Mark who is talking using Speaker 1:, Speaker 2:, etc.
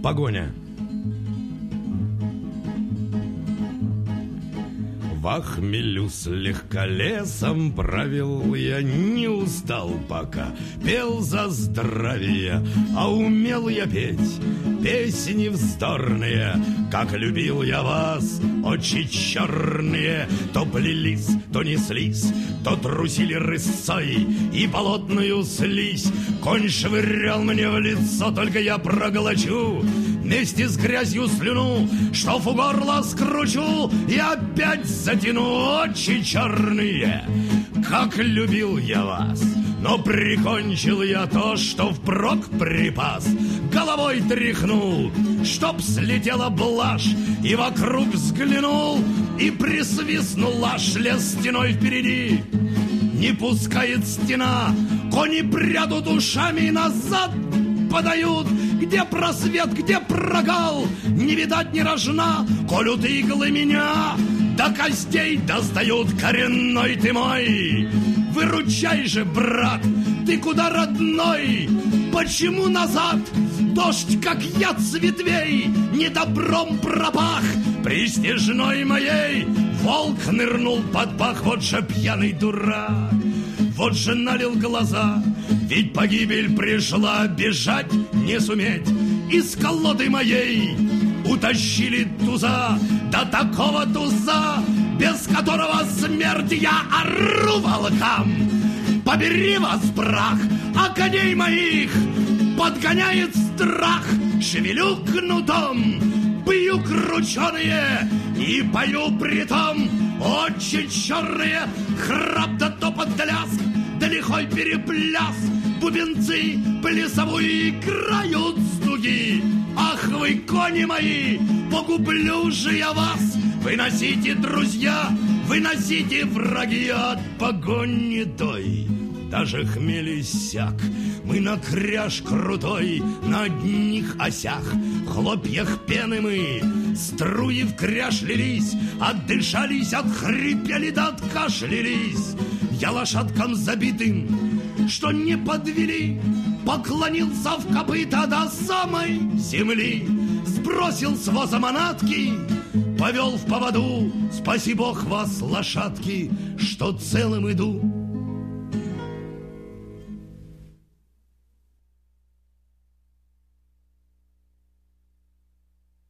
Speaker 1: Погоня. В хмелю с легколесом правил я, не устал пока, пел за здравие, а умел я петь песни вздорные, как любил я вас, очи черные, то плелись, то неслись, то трусили рысцой и болотную слизь. Конь швырял мне в лицо, только я проглочу вместе с грязью слюну, что в горло скручу и опять затяну. Очи черные, как любил я вас, но прикончил я то, что впрок припас. Головой тряхнул, чтоб слетела блажь, и вокруг взглянул, и присвистнул аж лес стеной впереди. Не пускает стена, кони прядут ушами назад, подают, где просвет, где прогал, не видать ни рожна, колют иглы меня, до костей достают, коренной ты мой. Выручай же, брат, ты куда, родной? Почему назад? Дождь, как яд с ветвей, недобром пропах. Престижной моей волк нырнул под пах, вот же пьяный дурак. Вот же налил глаза, ведь погибель пришла, бежать не суметь. Из колоды моей утащили туза, до такого туза, без которого смерть, я ору волкам. Побери вас, прах, а коней моих подгоняет страх. Шевелю кнутом, бью крученые и пою притом. Очи черные, храп да топот да лязг, да лихой перепляс. Бубенцы плясовую играют с дуги. Ах вы, кони мои, погублю же я вас. Выносите, друзья, выносите, враги, от погони той. Даже хмель иссяк, мы на кряж крутой, на одних осях, в хлопьях пены мы, струи в кряж лились, отдышались, отхрипели да откашлялись. Я лошадкам забитым, что не подвели, поклонился в копыта до самой земли, сбросил с воза манатки, повел в поводу. Спаси Бог вас, лошадки, что целым иду.